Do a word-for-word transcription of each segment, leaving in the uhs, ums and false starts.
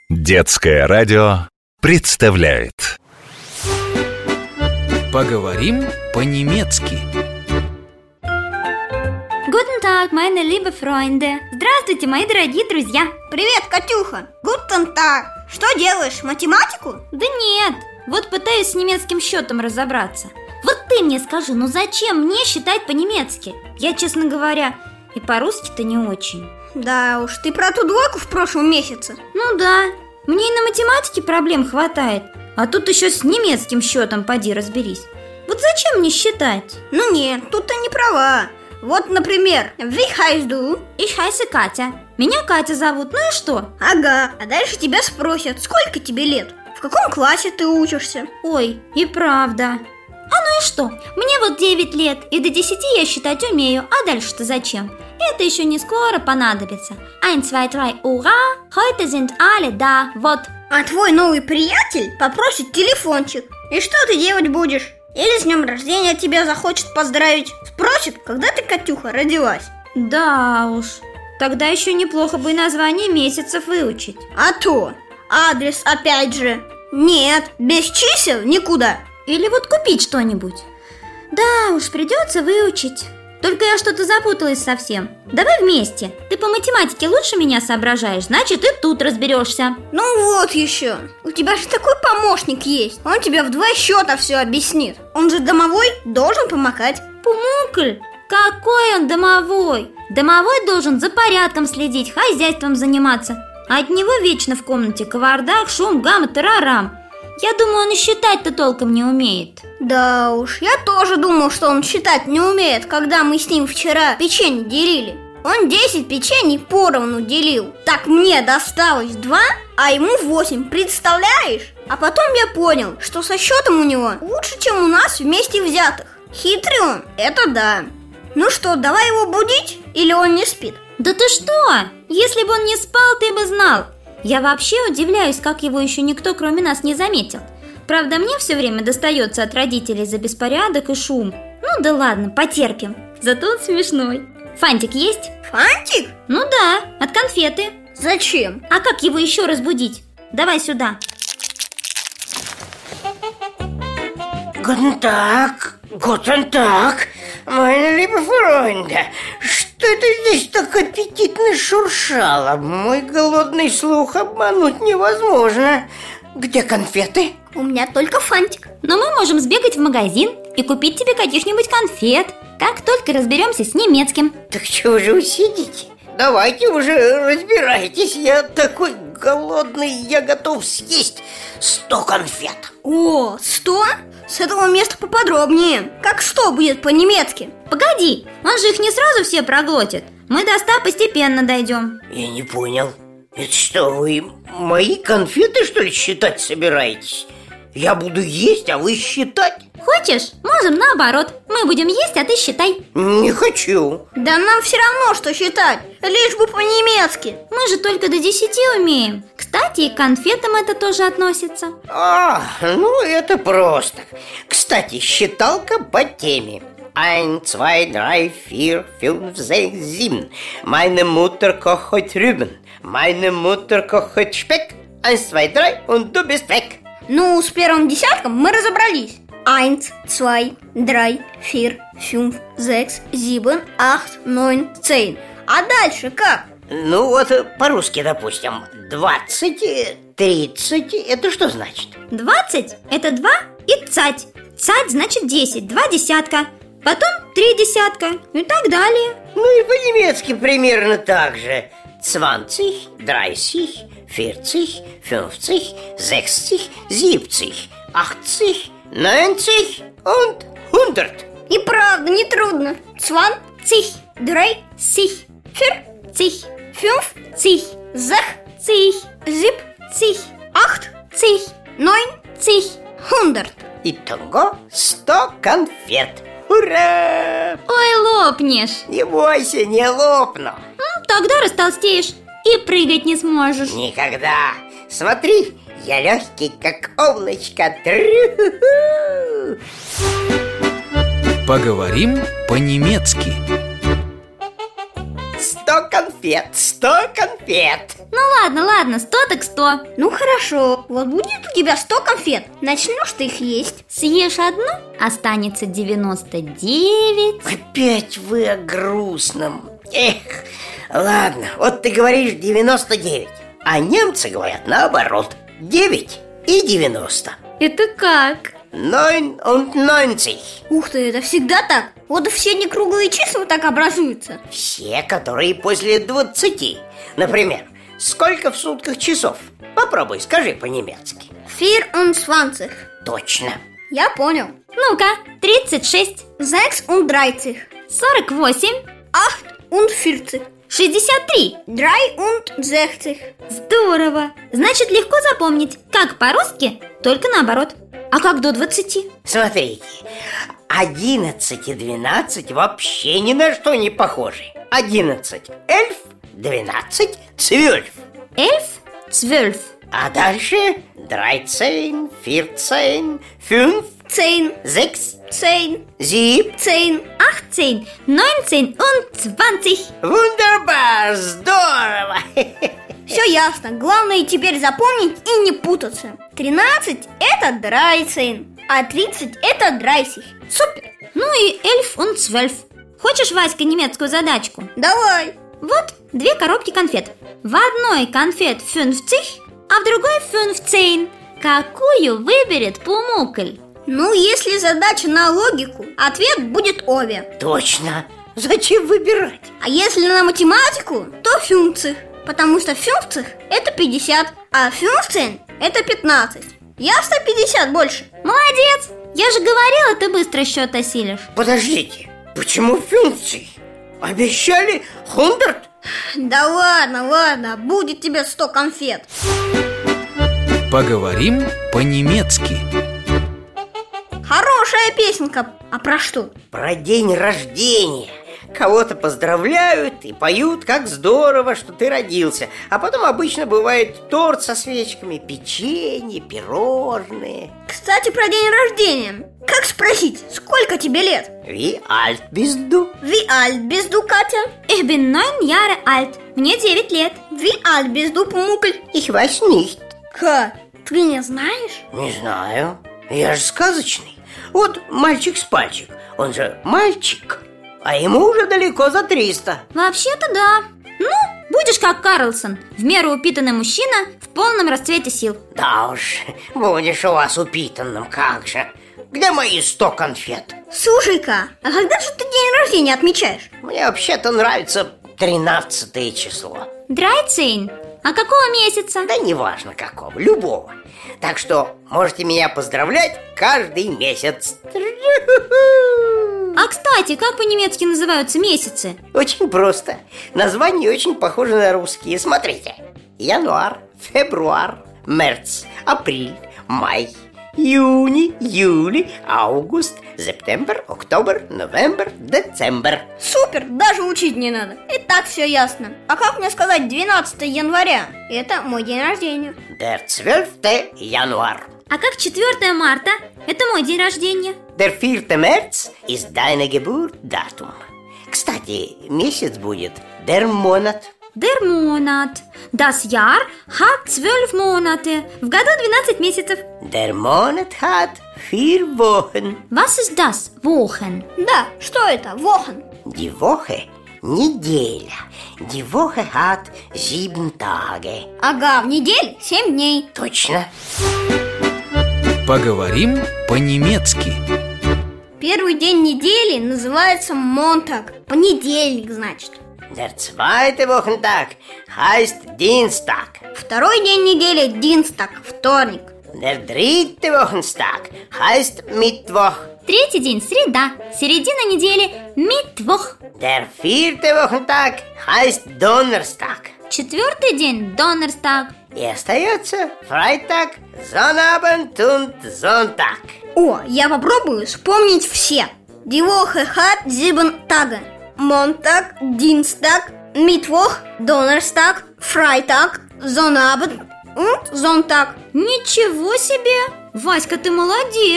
Детское радио представляет. Поговорим по-немецки. Guten Tag, meine liebe Freunde. Здравствуйте, мои дорогие друзья. Привет, Катюха. Guten Tag. Что делаешь, математику? Да нет, вот пытаюсь с немецким счетом разобраться. Вот ты мне скажи, ну зачем мне считать по-немецки? Я, честно говоря, и по-русски-то не очень. Да уж, ты про ту двойку в прошлом месяце. Ну да, мне и на математике проблем хватает, а тут еще с немецким счетом поди разберись. Вот зачем мне считать? Ну нет, тут ты не права. Вот, например, wie heißt du? Ich heiße Катя. Меня Катя зовут, ну и что? Ага, а дальше тебя спросят, сколько тебе лет? В каком классе ты учишься? Ой, и правда. А ну и что? Мне вот девять лет, и до десяти я считать умею, а дальше-то зачем? Это еще не скоро понадобится. Ein, zwei, drei, ура! Heute sind alle da, вот. А твой новый приятель попросит телефончик. И что ты делать будешь? Или с днем рождения тебя захочет поздравить. Спросит, когда ты, Катюха, родилась. Да уж, тогда еще неплохо бы и название месяцев выучить. А то, адрес опять же. Нет, без чисел никуда. Или вот купить что-нибудь. Да уж, придется выучить. Только я что-то запуталась совсем. Давай вместе. Ты по математике лучше меня соображаешь, значит и тут разберешься. Ну вот еще. У тебя же такой помощник есть. Он тебе в два счета все объяснит. Он же домовой, должен помогать. Пумукль? Какой он домовой? Домовой должен за порядком следить, хозяйством заниматься. А от него вечно в комнате кавардак, шум, гам и тарарам. Я думаю, он и считать-то толком не умеет. Да уж, я тоже думал, что он считать не умеет, когда мы с ним вчера печенье делили. Он десять печений поровну делил. Так мне досталось два, а ему восемь, представляешь? А потом я понял, что со счетом у него лучше, чем у нас вместе взятых. Хитрый он, это да. Ну что, давай его будить? Или он не спит? Да ты что? Если бы он не спал, ты бы знал. Я вообще удивляюсь, как его еще никто, кроме нас, не заметил. Правда, мне все время достается от родителей за беспорядок и шум. Ну да ладно, потерпим. Зато он смешной. Фантик есть? Фантик? Ну да, от конфеты. Зачем? А как его еще разбудить? Давай сюда. Guten Tag, guten Tag, meine liebe Freunde. Что это здесь так аппетитно шуршало? Мой голодный слух обмануть невозможно. Где конфеты? У меня только фантик. Но мы можем сбегать в магазин и купить тебе каких-нибудь конфет, как только разберемся с немецким. Так чего же вы сидите? Давайте уже разбирайтесь. Я такой голодный, я готов съесть сто конфет. О, сто? С этого места поподробнее. Как сто будет по-немецки? Погоди, он же их не сразу все проглотит. Мы до ста постепенно дойдем. Я не понял. Это что, вы мои конфеты, что ли, считать собираетесь? Я буду есть, а вы считать? Хочешь? Можем наоборот. Мы будем есть, а ты считай. Не хочу. Да нам все равно, что считать. Лишь бы по-немецки. Мы же только до десяти умеем. Кстати, и к конфетам это тоже относится. А, ну это просто. Кстати, считалка по теме. Ein, zwei, drei, vier, fünf, sechs, sieben. Meine Mutter kocht Rüben. Meine Mutter kocht Speck. Eins, zwei, drei und du bist weg. Ну, с первым десятком мы разобрались. Eins, zwei, drei, vier, fünf, sechs, sieben, acht, neun, zehn. А дальше как? Ну вот по-русски, допустим, двадцать, тридцать. Это что значит? Двадцать – это два и цать. Цать значит десять, два десятка. Потом три десятка и так далее. Ну и по-немецки примерно так же. Zwanzig, dreißig, vierzig, fünfzig, sechzig, siebzig, achtzig, neunzig und hundert. И правда, не трудно. Zwanzig, dreißig, vierzig, fünfzig, sechzig, siebzig, achtzig, neunzig, hundert. Итого сто конфет. Ура! Ой, лопнешь. Не бойся, не лопну. Ну, тогда растолстеешь и прыгать не сможешь. Никогда. Смотри, я легкий, как облачко. Тру-ху-ху. Поговорим по-немецки. Сто сто конфет, сто конфет. Ну ладно, ладно, сто так сто. Ну хорошо, вот будет у тебя сто конфет. Начнешь ты их есть. Съешь одну, останется девяносто девять. Опять вы о грустном. Эх, ладно, вот ты говоришь девяносто девять, а немцы говорят наоборот, девять и девяносто. Это как? Neun und neunzig. Ух ты, это всегда так? Вот все некруглые числа так образуются. Все, которые после двадцати. Например, сколько в сутках часов? Попробуй, скажи по-немецки. vierundzwanzig. Точно. Я понял. Ну-ка, тридцать шесть, sechsunddreißig. сорок восемь, achtundvierzig. шестьдесят три. dreiundsechzig. Здорово! Значит, легко запомнить, как по-русски, только наоборот. А как до двадцати? Смотрите, одиннадцать и двенадцать вообще ни на что не похожи. Одиннадцать эльф, двенадцать цвельф. Эльф, цвельф. А дальше dreizehn, vierzehn, fünf, Zehn. sechs, Zehn. sieben. Zehn. achtzehn, neunzehn und zwanzig. Wunderbar, здорово. Все ясно. Главное теперь запомнить и не путаться. Тринадцать это драйцейн, а тридцать это драйсих. Супер! Ну и эльф und zwölf. Хочешь, Васька, немецкую задачку? Давай. Вот две коробки конфет. В одной конфет fünfzig, а в другой fünfzehn. Какую выберет Пумукль? Ну, если задача на логику, ответ будет обе. Точно. Зачем выбирать? А если на математику, то фюнкцих. Потому что фюнкцих это пятьдесят, а фюнкцин это пятнадцать. Я сто пятьдесят больше. Молодец! Я же говорила, ты быстро счет осилишь. Подождите, почему функции? Обещали хундрт? Да ладно, ладно, будет тебе сто конфет. Поговорим по-немецки. Хорошая песенка. А про что? Про день рождения. Кого-то поздравляют и поют, как здорово, что ты родился. А потом обычно бывает торт со свечками, печенье, пирожные. Кстати, про день рождения. Как спросить, сколько тебе лет? Wie alt bist du? Wie alt bist du, Катя? Ich bin neun Jahre alt. Мне девять лет. Wie alt bist du, Пумукль? Ich weiß nicht. Ка, ты не знаешь? Не знаю. Я же сказочный. Вот мальчик с пальчик, он же мальчик, а ему уже далеко за триста. Вообще-то да. Ну, будешь как Карлсон, в меру упитанный мужчина в полном расцвете сил. Да уж, будешь у вас упитанным, как же. Где мои сто конфет? Слушай-ка, а когда же ты день рождения отмечаешь? Мне вообще-то нравится тринадцатое число. Драйцейн. А какого месяца? Да неважно какого, любого. Так что можете меня поздравлять каждый месяц. А кстати, как по-немецки называются месяцы? Очень просто. Названия очень похожи на русские. Смотрите. Январь, февруар, мерц, апрель, май, июнь, июль, август, сентябрь, октябрь, новембр, декабрь. Супер, даже учить не надо. И так все ясно. А как мне сказать двенадцатого января? Это мой день рождения. Der zwölfte Januar. А как четвёртое марта? Это мой день рождения. Der vierte März ist deine Geburtsdatum. Кстати, месяц будет der Monat. Der Monat. Das Jahr hat zwölf Monate. В году двенадцать месяцев. Der Monat hat vier Wochen. Was ist das? Wochen. Да, что это? Wochen. Die Woche – неделя. Die Woche hat sieben Tage. Ага, в неделе семь дней. Точно. Поговорим по-немецки. Первый день недели называется Montag. Понедельник, значит. Der zweite Wochentag heißt Dienstag. Второй день недели Dienstag, вторник. Der dritte Wochentag heißt Mittwoch. Третий день среда. Середина недели Mittwoch. Der vierte Wochentag heißt Donnerstag. Четвертый день Donnerstag. И остается Freitag, Sonnabend und Sonntag. О, я попробую вспомнить все. Die Woche hat sieben Tage. Montag, Dienstag, Mittwoch, Donnerstag, Freitag, Sonnabend und Sonntag. Ничего себе! Васька, ты молодец!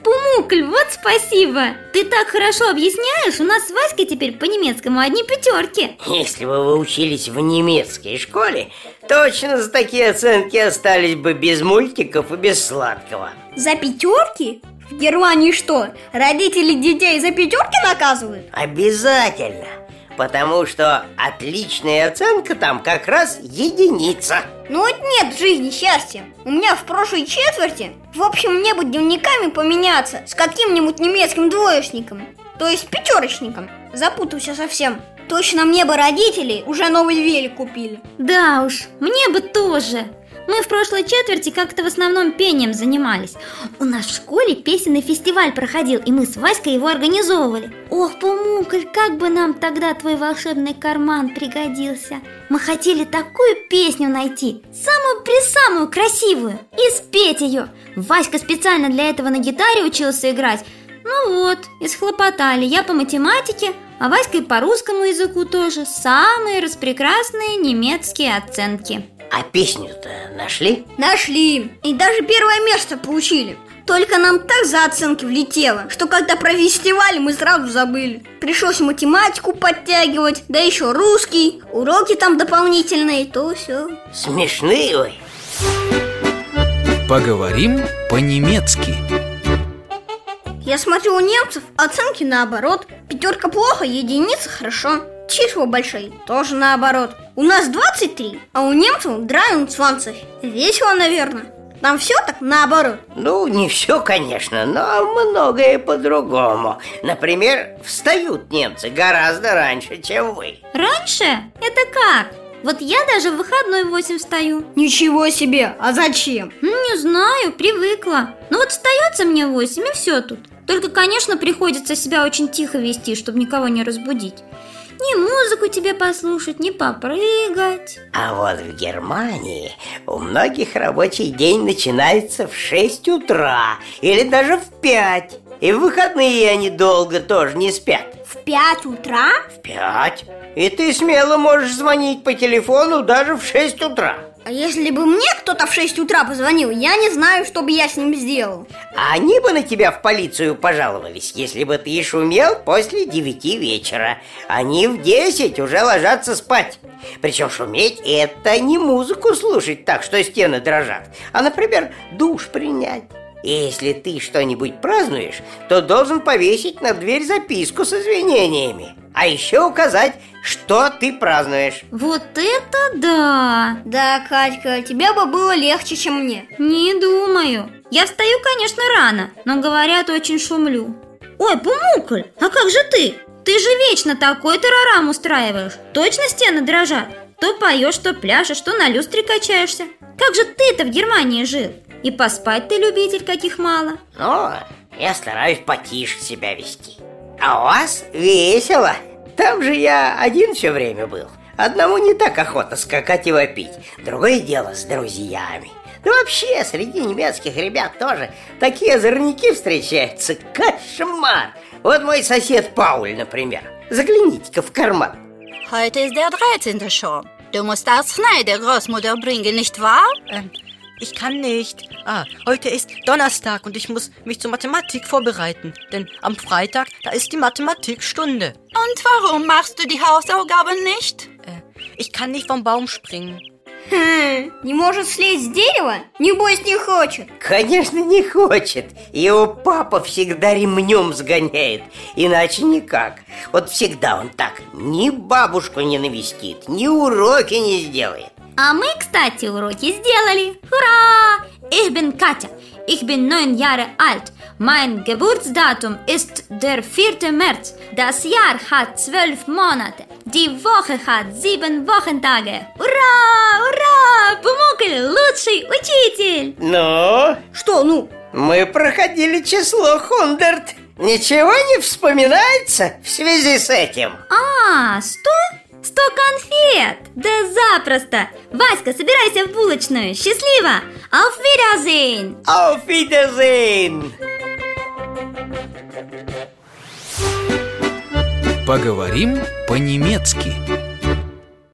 Пумукль, вот спасибо! Ты так хорошо объясняешь, у нас с Васькой теперь по немецкому одни пятерки. Если бы вы учились в немецкой школе, точно за такие оценки остались бы без мультиков и без сладкого. За пятерки? В Германии что, родители детей за пятерки наказывают? Обязательно, потому что отличная оценка там как раз единица. Ну вот нет в жизни счастья. У меня в прошлой четверти, в общем, мне бы дневниками поменяться с каким-нибудь немецким двоечником, то есть пятерочником. Запутался совсем. Точно мне бы родители уже новый велик купили. Да уж, мне бы тоже. Мы в прошлой четверти как-то в основном пением занимались. У нас в школе песенный фестиваль проходил, и мы с Васькой его организовывали. Ох, Пумукль, как бы нам тогда твой волшебный карман пригодился. Мы хотели такую песню найти, самую-пресамую красивую, и спеть ее. Васька специально для этого на гитаре учился играть. Ну вот, и схлопотали. Я по математике, а Васька и по русскому языку тоже. Самые распрекрасные немецкие оценки. А песню-то нашли? Нашли, и даже первое место получили. Только нам так за оценки влетело, что когда про фестиваль мы сразу забыли. Пришлось математику подтягивать, да еще русский, уроки там дополнительные, то все. Смешные вы. Поговорим по-немецки. Я смотрю, у немцев оценки наоборот. Пятерка плохо, единица хорошо. Числа большие тоже наоборот. У нас двадцать три, а у немцев двадцать. Весело, наверное. Там все так наоборот. Ну, не все, конечно, но многое по-другому. Например, встают немцы гораздо раньше, чем вы. Раньше? Это как? Вот я даже в выходной в восемь встаю. Ничего себе, а зачем? Ну, не знаю, привыкла. Ну вот встается мне в восемь, и все тут. Только, конечно, приходится себя очень тихо вести, чтобы никого не разбудить. Ни музыку тебе послушать, ни попрыгать. А вот в Германии у многих рабочий день начинается в шесть утра или даже в пять. И в выходные они долго тоже не спят. В пять утра? В пять. И ты смело можешь звонить по телефону даже в шесть утра. А если бы мне кто-то в шесть утра позвонил, я не знаю, что бы я с ним сделал. А они бы на тебя в полицию пожаловались, если бы ты шумел после девяти вечера. Они в десять уже ложатся спать. Причем шуметь — это не музыку слушать так, что стены дрожат, а, например, душ принять. И если ты что-нибудь празднуешь, то должен повесить на дверь записку с извинениями. А еще указать, что ты празднуешь. Вот это да! Да, Катька, тебе бы было легче, чем мне. Не думаю. Я встаю, конечно, рано, но, говорят, очень шумлю. Ой, Пумукль, а как же ты? Ты же вечно такой тарарам устраиваешь. Точно стены дрожат? То поешь, то пляшешь, то на люстре качаешься. Как же ты-то в Германии жил? И поспать ты любитель, каких мало. Ну, я стараюсь потише себя вести. А у вас весело. Там же я один все время был. Одному не так охота скакать и вопить. Другое дело с друзьями. Да вообще, среди немецких ребят тоже такие озорники встречаются. Кошмар! Вот мой сосед Пауль, например. Загляните-ка в карман. Heute ist der dreizehnte schon. Du musst Arznei der Großmutter bringen, nicht wahr? Ähm, ich kann nicht. Ah, heute ist Donnerstag und ich muss mich zur Mathematik vorbereiten. Denn am Freitag, da ist die Mathematikstunde. Und warum machst du die Hausaufgaben nicht? Äh, ich kann nicht vom Baum springen. Хм, не может слезть с дерева? Небось, не хочет. Конечно, не хочет. Его папа всегда ремнем сгоняет. Иначе никак. Вот всегда он так. Ни бабушку не навестит, ни уроки не сделает. А мы, кстати, уроки сделали. Ура! Ich bin Katja. Ich bin neun Jahre alt. Mein Geburtsdatum ist der vierte März. Das Jahr hat zwölf Monate. Die Woche hat sieben Wochentage. Ура! Ура! Пумукль, лучший учитель! Ну? Что ну? Мы проходили число Хундерт. Ничего не вспоминается в связи с этим? А, сто? Сто конфет! Да запросто! Васька, собирайся в булочную! Счастливо! Auf Wiedersehen! Auf Wiedersehen! Поговорим по-немецки.